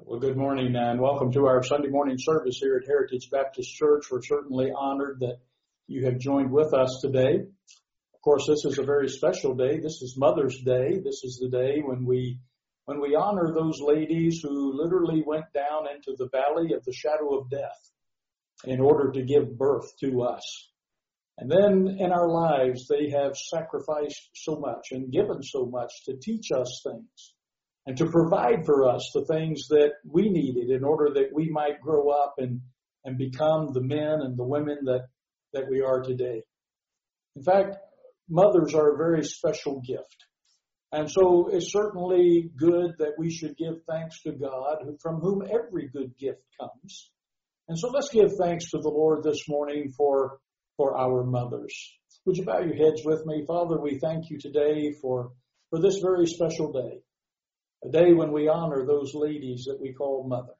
Well, good morning and welcome to our Sunday morning service here at Heritage Baptist Church. We're certainly honored that you have joined with us today. Of course, this is a very special day. This is Mother's Day. This is the day when we honor those ladies who literally went down into the valley of the shadow of death in order to give birth to us. And then in our lives, they have sacrificed so much and given so much to teach us things, and to provide for us the things that we needed in order that we might grow up and become the men and the women that we are today. In fact, mothers are a very special gift. And so it's certainly good that we should give thanks to God, from whom every good gift comes. And so let's give thanks to the Lord this morning for our mothers. Would you bow your heads with me? Father, we thank you today for this very special day. A day when we honor those ladies that we call mother.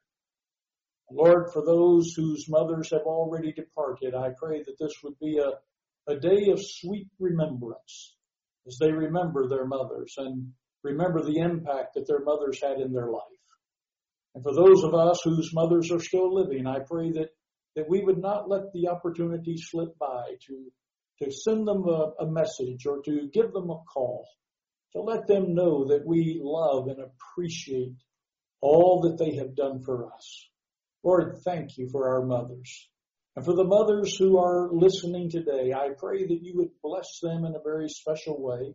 Lord, for those whose mothers have already departed, I pray that this would be a day of sweet remembrance as they remember their mothers and remember the impact that their mothers had in their life. And for those of us whose mothers are still living, I pray that we would not let the opportunity slip by to send them a message or to give them a call. To let them know that we love and appreciate all that they have done for us. Lord, thank you for our mothers. And for the mothers who are listening today, I pray that you would bless them in a very special way.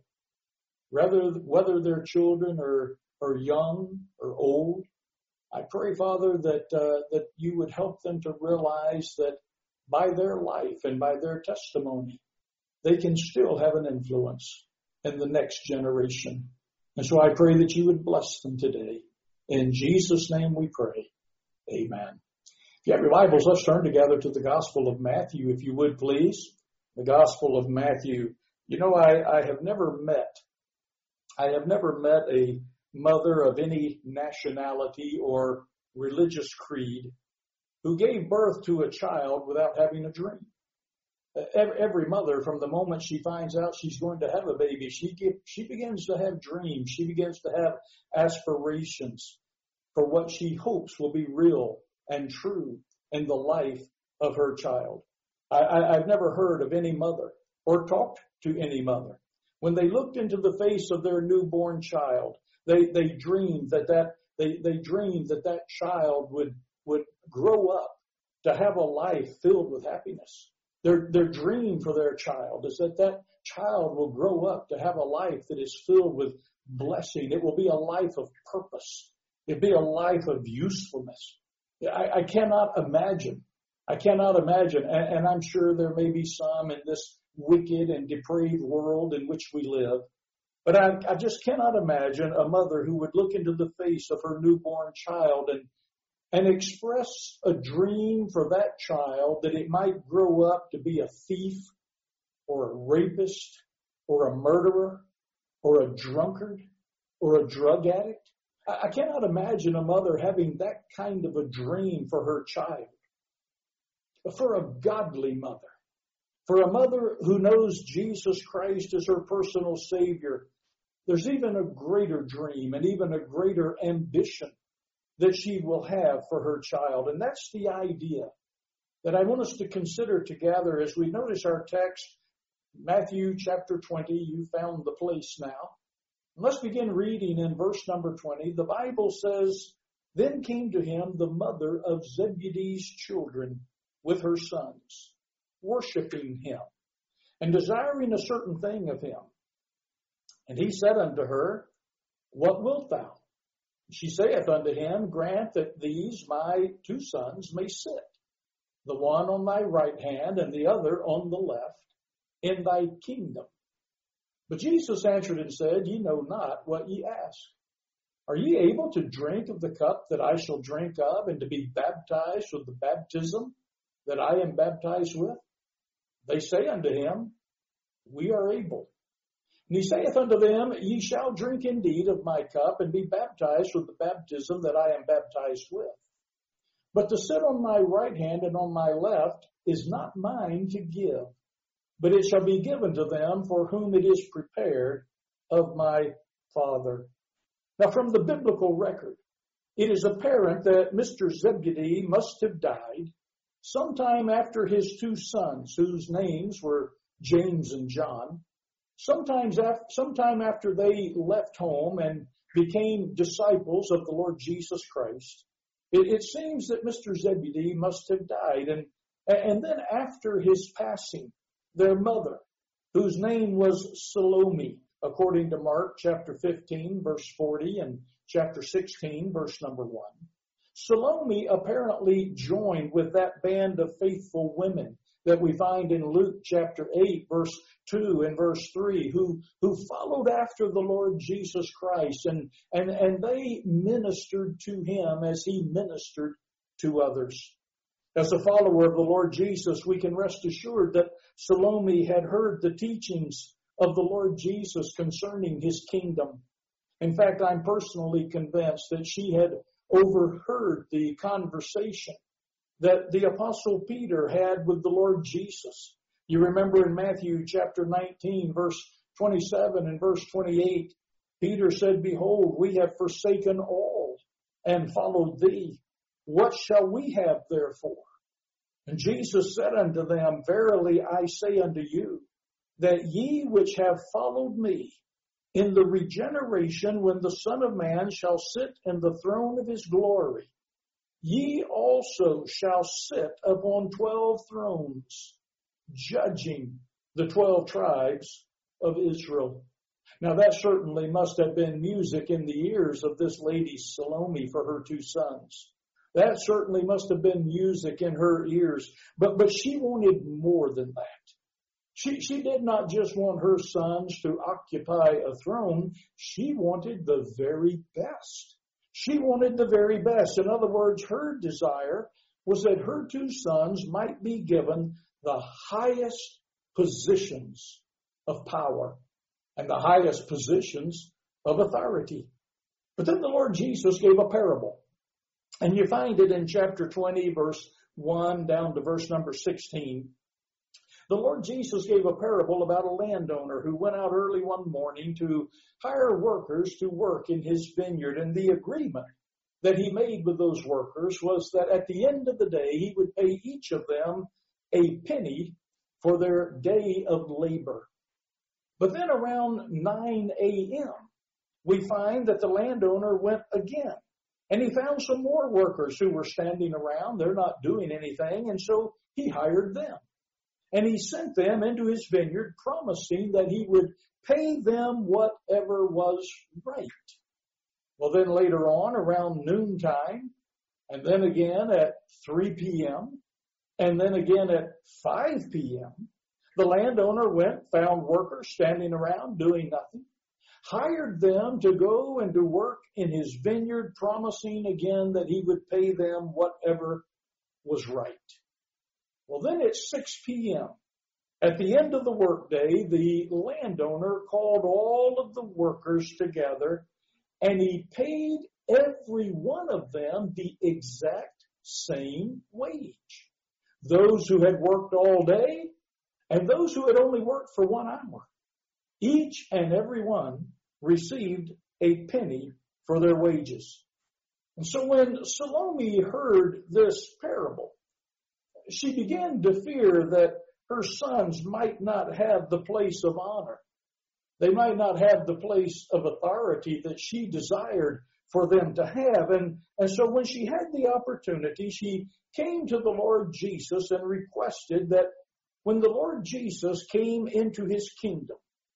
Whether their children are young or old, I pray, Father, that you would help them to realize that by their life and by their testimony, they can still have an influence in the next generation. And so I pray that you would bless them today. In Jesus' name we pray. Amen. If you have your Bibles, let's turn together to the Gospel of Matthew, if you would please. The Gospel of Matthew. You know, I have never met a mother of any nationality or religious creed who gave birth to a child without having a dream. Every mother, from the moment she finds out she's going to have a baby, she begins to have dreams. She begins to have aspirations for what she hopes will be real and true in the life of her child. I've never heard of any mother or talked to any mother. When they looked into the face of their newborn child, they dreamed that child would grow up to have a life filled with happiness. Their dream for their child is that child will grow up to have a life that is filled with blessing. It will be a life of purpose. It'll be a life of usefulness. I cannot imagine, and I'm sure there may be some in this wicked and depraved world in which we live, but I just cannot imagine a mother who would look into the face of her newborn child and express a dream for that child that it might grow up to be a thief or a rapist or a murderer or a drunkard or a drug addict. I cannot imagine a mother having that kind of a dream for her child. But for a godly mother, for a mother who knows Jesus Christ as her personal Savior, there's even a greater dream and even a greater ambition that she will have for her child. And that's the idea that I want us to consider together as we notice our text, Matthew chapter 20. You found the place now. And let's begin reading in verse number 20. The Bible says, "Then came to him the mother of Zebedee's children with her sons, worshiping him, and desiring a certain thing of him. And he said unto her, What wilt thou? She saith unto him, Grant that these my two sons may sit, the one on thy right hand and the other on the left, in thy kingdom. But Jesus answered and said, Ye know not what ye ask. Are ye able to drink of the cup that I shall drink of, and to be baptized with the baptism that I am baptized with? They say unto him, We are able. And he saith unto them, Ye shall drink indeed of my cup, and be baptized with the baptism that I am baptized with. But to sit on my right hand and on my left is not mine to give, but it shall be given to them for whom it is prepared of my Father." Now, from the biblical record, it is apparent that Mr. Zebedee must have died sometime after his two sons, whose names were James and John, sometime after they left home and became disciples of the Lord Jesus Christ. It seems that Mr. Zebedee must have died. And then after his passing, their mother, whose name was Salome, according to Mark chapter 15, verse 40, and chapter 16, verse number 1. Salome apparently joined with that band of faithful women that we find in Luke chapter 8, verse 2 and verse 3, who followed after the Lord Jesus Christ, and they ministered to him as he ministered to others. As a follower of the Lord Jesus, we can rest assured that Salome had heard the teachings of the Lord Jesus concerning his kingdom. In fact, I'm personally convinced that she had overheard the conversation that the Apostle Peter had with the Lord Jesus. You remember in Matthew chapter 19, verse 27 and verse 28, Peter said, "Behold, we have forsaken all and followed thee. What shall we have therefore?" And Jesus said unto them, "Verily I say unto you, that ye which have followed me, in the regeneration when the Son of Man shall sit in the throne of his glory, ye also shall sit upon 12 thrones, judging the 12 tribes of Israel." Now that certainly must have been music in the ears of this lady Salome for her two sons. That certainly must have been music in her ears. But she wanted more than that. She did not just want her sons to occupy a throne. She wanted the very best. She wanted the very best. In other words, her desire was that her two sons might be given the highest positions of power and the highest positions of authority. But then the Lord Jesus gave a parable. And you find it in chapter 20, verse 1 down to verse number 16. The Lord Jesus gave a parable about a landowner who went out early one morning to hire workers to work in his vineyard. And the agreement that he made with those workers was that at the end of the day, he would pay each of them a penny for their day of labor. But then around 9 a.m., we find that the landowner went again. And he found some more workers who were standing around. They're not doing anything. And so he hired them. And he sent them into his vineyard, promising that he would pay them whatever was right. Well, then later on, around noontime, and then again at 3 p.m., and then again at 5 p.m., the landowner went, found workers standing around doing nothing, hired them to go and to work in his vineyard, promising again that he would pay them whatever was right. Well, then at 6 p.m., at the end of the workday, the landowner called all of the workers together, and he paid every one of them the exact same wage. Those who had worked all day and those who had only worked for 1 hour. Each and every one received a penny for their wages. And so when Salome heard this parable, she began to fear that her sons might not have the place of honor. They might not have the place of authority that she desired for them to have. And so when she had the opportunity, she came to the Lord Jesus and requested that when the Lord Jesus came into his kingdom,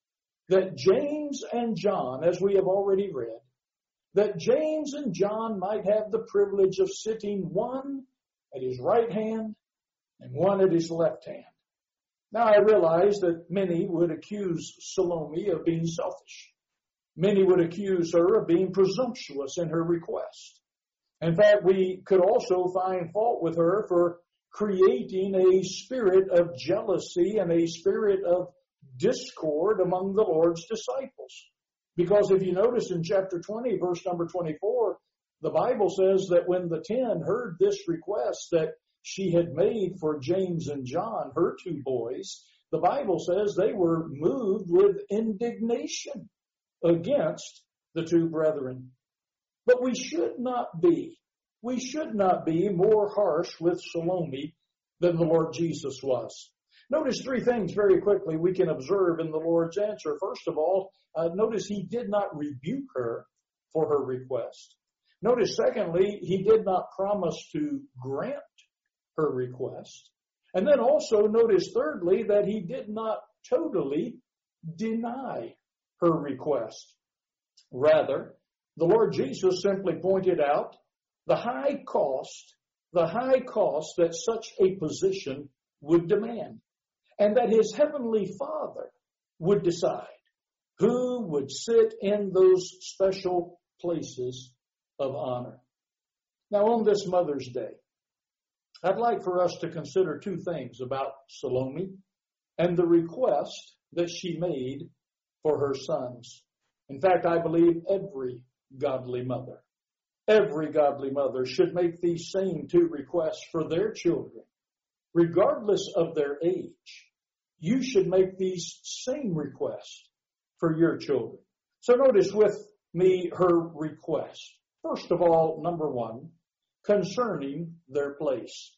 that James and John, as we have already read, that James and John might have the privilege of sitting one at his right hand and one at his left hand. Now, I realize that many would accuse Salome of being selfish. Many would accuse her of being presumptuous in her request. In fact, we could also find fault with her for creating a spirit of jealousy and a spirit of discord among the Lord's disciples. Because if you notice in chapter 20, verse number 24, the Bible says that when the 10 heard this request that she had made for James and John, her two boys, the Bible says they were moved with indignation against the two brethren. But we should not be more harsh with Salome than the Lord Jesus was. Notice three things very quickly we can observe in the Lord's answer. First of all, notice he did not rebuke her for her request. Notice, secondly, he did not promise to grant her request. And then also notice, thirdly, that he did not totally deny her request. Rather, the Lord Jesus simply pointed out the high cost that such a position would demand, and that his heavenly Father would decide who would sit in those special places of honor. Now, on this Mother's Day, I'd like for us to consider two things about Salome and the request that she made for her sons. In fact, I believe every godly mother should make these same two requests for their children, regardless of their age. You should make these same requests for your children. So notice with me her request. First of all, number one, concerning their place.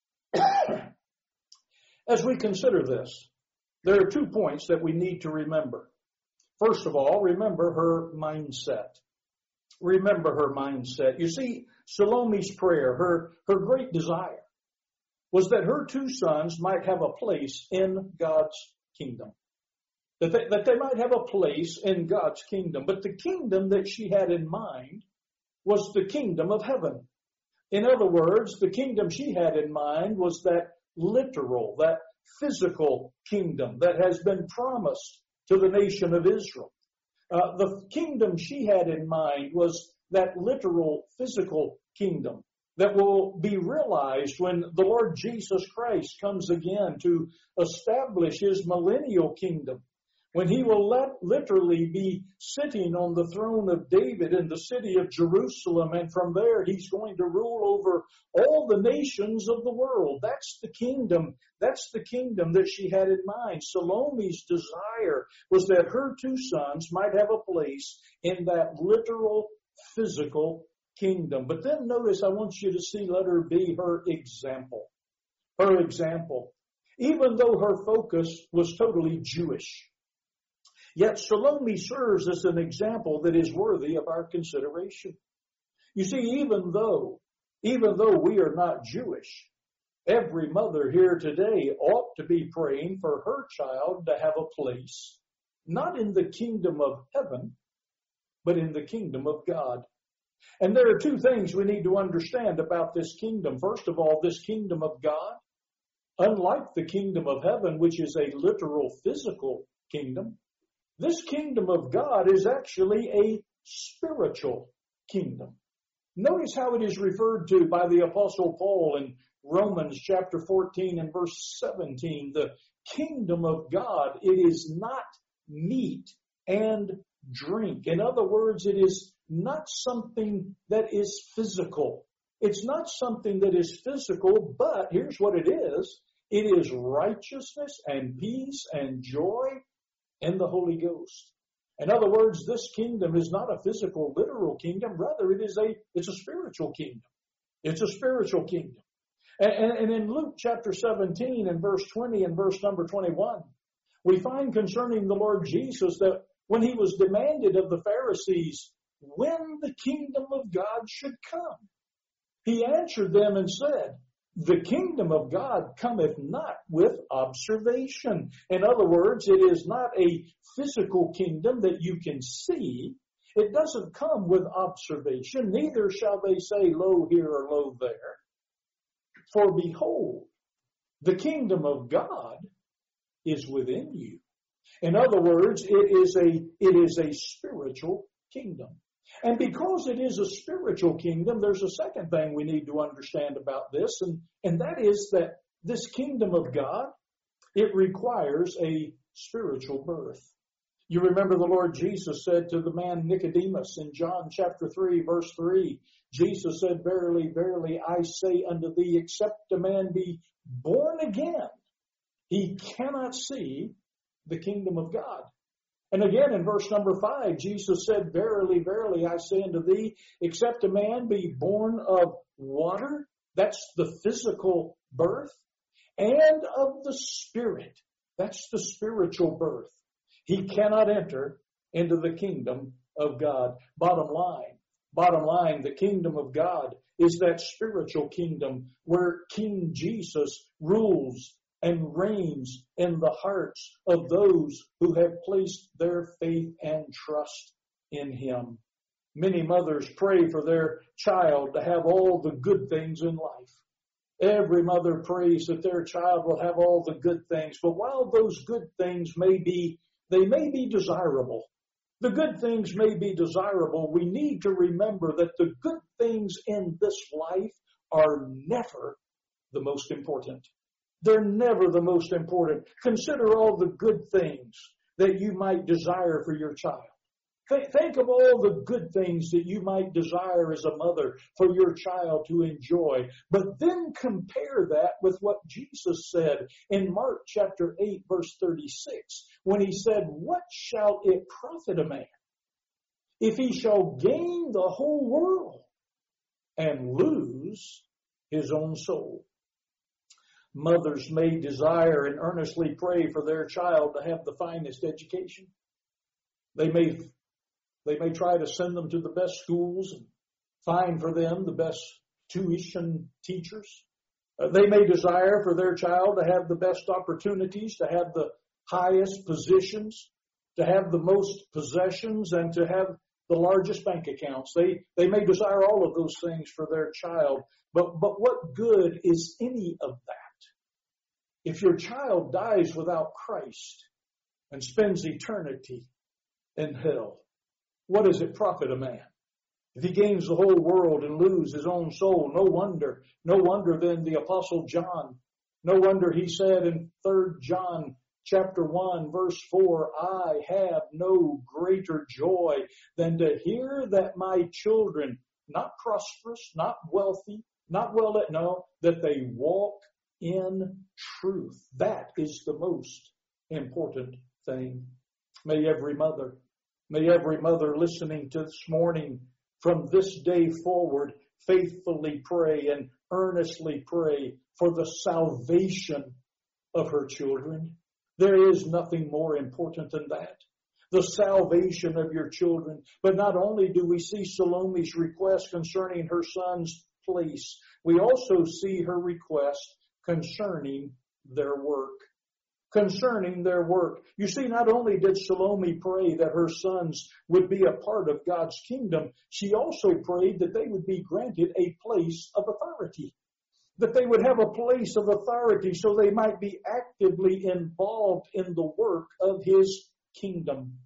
As we consider this, there are 2 points that we need to remember. First of all, remember her mindset. Remember her mindset. You see, Salome's prayer, her great desire, was that her 2 sons might have a place in God's kingdom. That they might have a place in God's kingdom. But the kingdom that she had in mind was the kingdom of heaven. In other words, the kingdom she had in mind was that literal, that physical kingdom that has been promised to the nation of Israel. The kingdom she had in mind was that literal, physical kingdom that will be realized when the Lord Jesus Christ comes again to establish his millennial kingdom, when he will literally be sitting on the throne of David in the city of Jerusalem, and from there he's going to rule over all the nations of the world. That's the kingdom that she had in mind. Salome's desire was that her 2 sons might have a place in that literal, physical kingdom. But then notice, I want you to see, letter B, her example. Her example. Even though her focus was totally Jewish, yet Salome serves as an example that is worthy of our consideration. You see, even though we are not Jewish, every mother here today ought to be praying for her child to have a place, not in the kingdom of heaven, but in the kingdom of God. And there are 2 things we need to understand about this kingdom. First of all, this kingdom of God, unlike the kingdom of heaven, which is a literal physical kingdom, this kingdom of God is actually a spiritual kingdom. Notice how it is referred to by the Apostle Paul in Romans chapter 14 and verse 17. The kingdom of God, it is not meat and drink. In other words, it is not something that is physical. It's not something that is physical, but here's what it is. It is righteousness and peace and joy in the Holy Ghost. In other words, this kingdom is not a physical, literal kingdom. Rather, it's a spiritual kingdom. It's a spiritual kingdom. And in Luke chapter 17 and verse 20 and verse number 21, we find concerning the Lord Jesus that when he was demanded of the Pharisees when the kingdom of God should come, he answered them and said, the kingdom of God cometh not with observation. In other words, it is not a physical kingdom that you can see. It doesn't come with observation. Neither shall they say, lo here or lo there. For behold, the kingdom of God is within you. In other words, it is a spiritual kingdom. And because it is a spiritual kingdom, there's a second thing we need to understand about this, and that is that this kingdom of God, it requires a spiritual birth. You remember the Lord Jesus said to the man Nicodemus in John chapter 3, verse 3, Jesus said, verily, verily, I say unto thee, except a man be born again, he cannot see the kingdom of God. And again, in verse number 5, Jesus said, "Verily, verily, I say unto thee, except a man be born of water," that's the physical birth, "and of the Spirit," that's the spiritual birth, "he cannot enter into the kingdom of God." Bottom line, the kingdom of God is that spiritual kingdom where King Jesus rules and reigns in the hearts of those who have placed their faith and trust in Him. Many mothers pray for their child to have all the good things in life. Every mother prays that their child will have all the good things. But while those good things may be desirable, the good things may be desirable, we need to remember that the good things in this life are never the most important. They're never the most important. Consider all the good things that you might desire for your child. Think of all the good things that you might desire as a mother for your child to enjoy. But then compare that with what Jesus said in Mark chapter 8, verse 36, when He said, "What shall it profit a man if he shall gain the whole world and lose his own soul?" Mothers may desire and earnestly pray for their child to have the finest education. They may try to send them to the best schools and find for them the best tuition teachers. They may desire for their child to have the best opportunities, to have the highest positions, to have the most possessions, and to have the largest bank accounts. They may desire all of those things for their child. But what good is any of that if your child dies without Christ and spends eternity in hell? What does it profit a man if he gains the whole world and lose his own soul? No wonder then the Apostle John, no wonder he said in 3 John chapter 1, verse 4, "I have no greater joy than to hear that my children, not prosperous, not wealthy, not that they walk in truth." That is the most important thing. May every mother listening to this morning from this day forward faithfully pray and earnestly pray for the salvation of her children. There is nothing more important than that. The salvation of your children. But not only do we see Salome's request concerning her son's place, we also see her request concerning their work. Concerning their work. You see, not only did Salome pray that her sons would be a part of God's kingdom, she also prayed that they would be granted a place of authority. That they would have a place of authority so they might be actively involved in the work of His kingdom.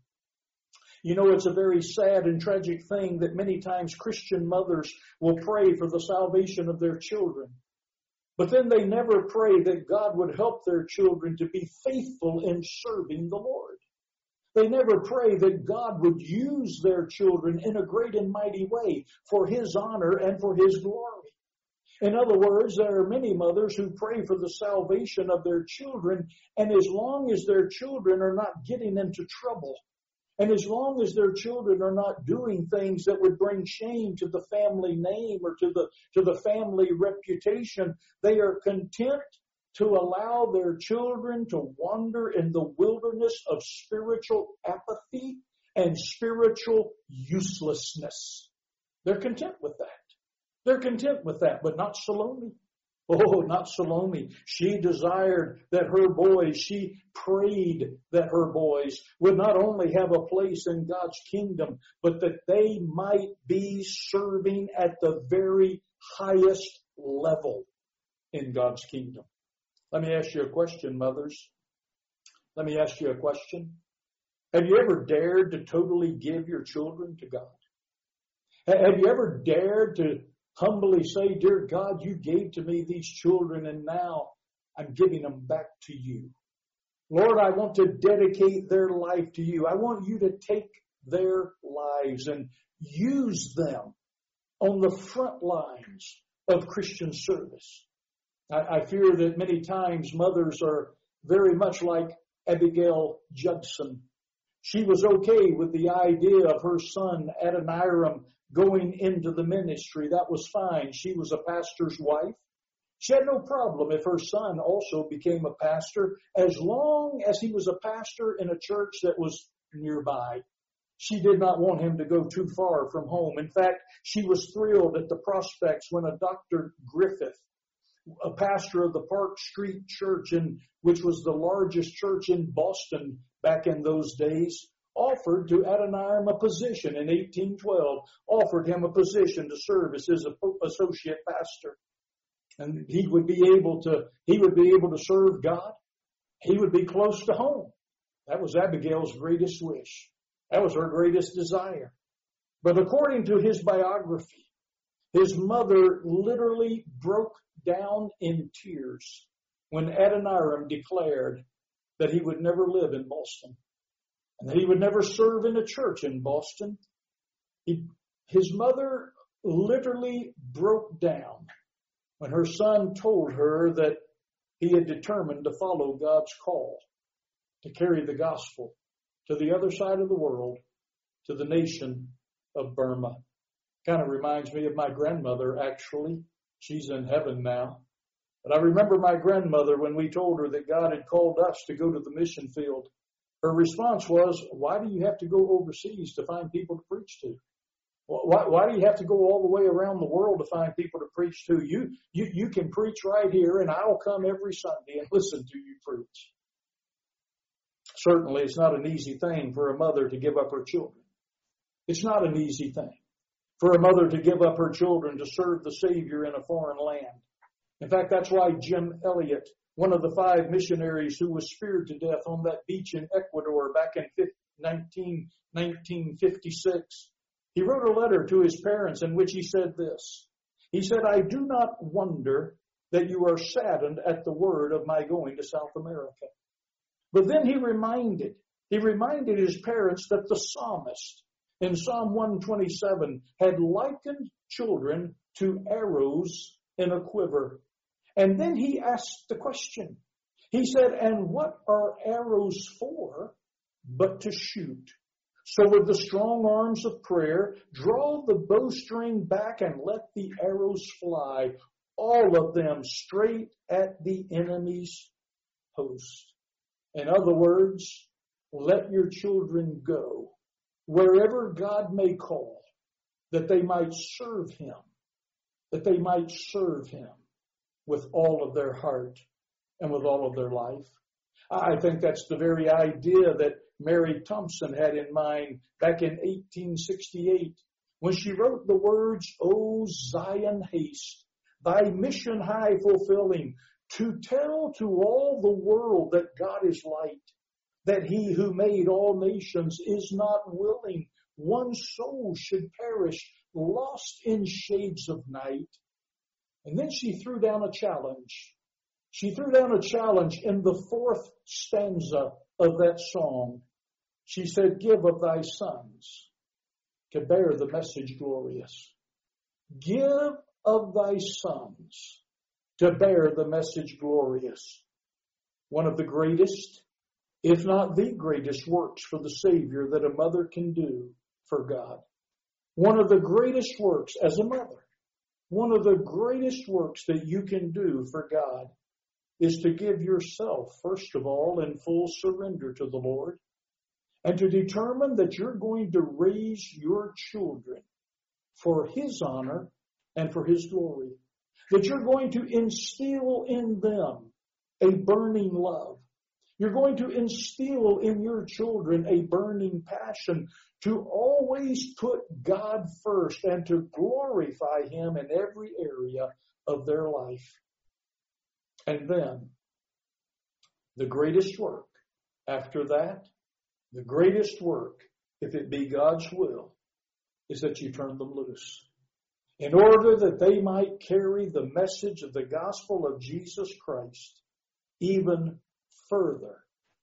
You know, it's a very sad and tragic thing that many times Christian mothers will pray for the salvation of their children. But then they never pray that God would help their children to be faithful in serving the Lord. They never pray that God would use their children in a great and mighty way for His honor and for His glory. In other words, there are many mothers who pray for the salvation of their children, and as long as their children are not getting into trouble, and as long as their children are not doing things that would bring shame to the family name or to the family reputation, they are content to allow their children to wander in the wilderness of spiritual apathy and spiritual uselessness. They're content with that. They're content with that, but not Salome. Oh, not Salome. She desired that her boys, she prayed that her boys would not only have a place in God's kingdom, but that they might be serving at the very highest level in God's kingdom. Let me ask you a question, mothers. Let me ask you a question. Have you ever dared to totally give your children to God? Have you ever dared to humbly say, "Dear God, you gave to me these children and now I'm giving them back to you. Lord, I want to dedicate their life to you. I want you to take their lives and use them on the front lines of Christian service." I fear that many times mothers are very much like Abigail Judson. She was okay with the idea of her son Adoniram going into the ministry. That was fine. She was a pastor's wife. She had no problem if her son also became a pastor, as long as he was a pastor in a church that was nearby. She did not want him to go too far from home. In fact, she was thrilled at the prospects when a Dr. Griffith, a pastor of the Park Street Church, which was the largest church in Boston back in those days, offered to Adoniram a position in 1812, offered him a position to serve as his associate pastor. And he would be able to serve God. He would be close to home. That was Abigail's greatest wish. That was her greatest desire. But according to his biography, his mother literally broke down in tears when Adoniram declared that he would never live in Boston and that he would never serve in a church in Boston. His mother literally broke down when her son told her that he had determined to follow God's call to carry the gospel to the other side of the world, to the nation of Burma. Kind of reminds me of my grandmother, actually. She's in heaven now. But I remember my grandmother when we told her that God had called us to go to the mission field. Her response was, why do you have to go overseas to find people to preach to? Why do you have to go all the way around the world to find people to preach to? You can preach right here, and I'll come every Sunday and listen to you preach. Certainly, it's not an easy thing for a mother to give up her children. It's not an easy thing for a mother to give up her children to serve the Savior in a foreign land. In fact, that's why Jim Elliot, one of the 5 missionaries who was speared to death on that beach in Ecuador back in 1956, he wrote a letter to his parents in which he said this. He said, I do not wonder that you are saddened at the word of my going to South America. But then he reminded his parents that the psalmist in Psalm 127 had likened children to arrows in a quiver. And then he asked the question. He said, and what are arrows for but to shoot? So with the strong arms of prayer, draw the bowstring back and let the arrows fly, all of them straight at the enemy's host. In other words, let your children go wherever God may call, that they might serve Him, with all of their heart and with all of their life. I think that's the very idea that Mary Thompson had in mind back in 1868 when she wrote the words, O Zion, haste, thy mission high fulfilling, to tell to all the world that God is light, that He who made all nations is not willing one soul should perish, lost in shades of night. And then she threw down a challenge. She threw down a challenge in the 4th stanza of that song. She said, give of thy sons to bear the message glorious. Give of thy sons to bear the message glorious. One of the greatest, if not the greatest works for the Savior that a mother can do for God. One of the greatest works as a mother, one of the greatest works that you can do for God is to give yourself, first of all, in full surrender to the Lord, and to determine that you're going to raise your children for His honor and for His glory. That you're going to instill in them a burning love. You're going to instill in your children a burning passion to always put God first and to glorify Him in every area of their life. And then, the greatest work after that, the greatest work, if it be God's will, is that you turn them loose. In order that they might carry the message of the gospel of Jesus Christ even further,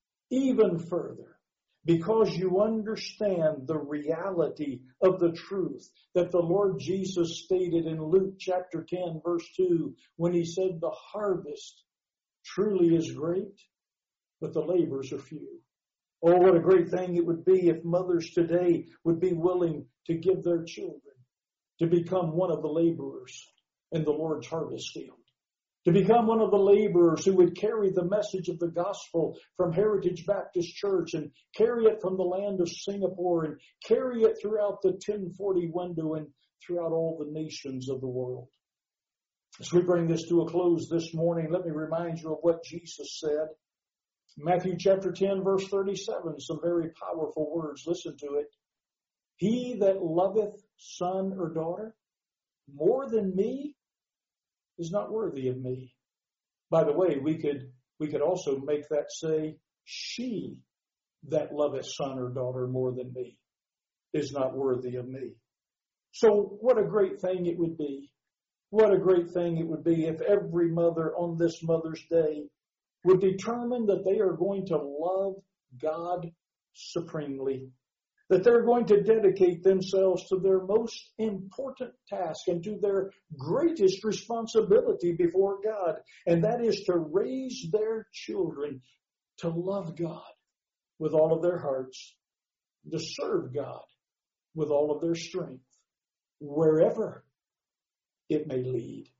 because you understand the reality of the truth that the Lord Jesus stated in Luke chapter 10, verse 2, when He said, the harvest truly is great, but the labors are few. Oh, what a great thing it would be if mothers today would be willing to give their children to become one of the laborers in the Lord's harvest field. To become one of the laborers who would carry the message of the gospel from Heritage Baptist Church and carry it from the land of Singapore and carry it throughout the 1040 window and throughout all the nations of the world. As we bring this to a close this morning, let me remind you of what Jesus said. Matthew chapter 10, verse 37, some very powerful words. Listen to it. He that loveth son or daughter more than me is not worthy of me. By the way, we could also make that say, she that loveth son or daughter more than me is not worthy of me. So what a great thing it would be. What a great thing it would be if every mother on this Mother's Day would determine that they are going to love God supremely, that they're going to dedicate themselves to their most important task and to their greatest responsibility before God, and that is to raise their children to love God with all of their hearts, to serve God with all of their strength, wherever it may lead.